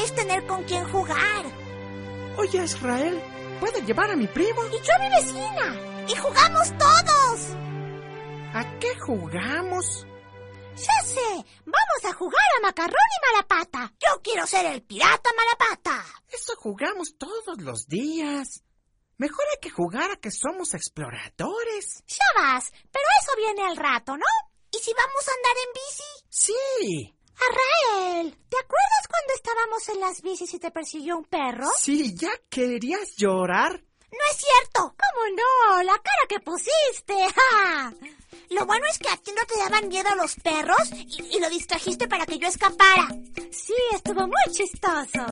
es tener con quién jugar. Oye, Israel, ¿puedo llevar a mi primo? Y yo a mi vecina. Y jugamos todos. ¿A qué jugamos? Ya sé, vamos a jugar a Macarrón y Malapata. Yo quiero ser el pirata Malapata. Eso jugamos todos los días. Mejor hay que jugar a que somos exploradores. Ya vas, pero eso viene al rato, ¿no? ¿Y si vamos a andar en bici? Sí. Arrael, ¿te acuerdas cuando estábamos en las bicis y te persiguió un perro? Sí, ¿ya querías llorar? No es cierto. ¿Cómo no? La cara que pusiste. ¡Ja! Lo bueno es que a ti no te daban miedo los perros y lo distrajiste para que yo escapara. Sí, estuvo muy chistoso.